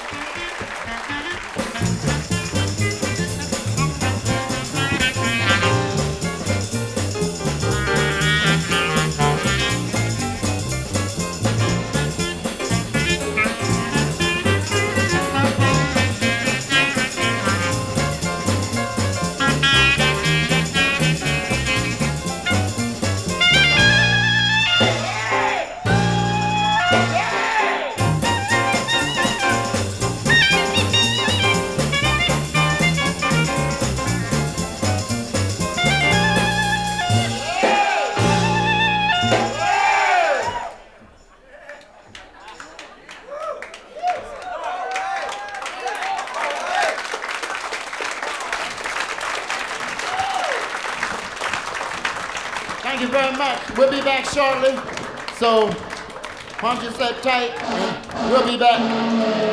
Thank you very much. We'll be back shortly. So, punch yourself tight, and we'll be back.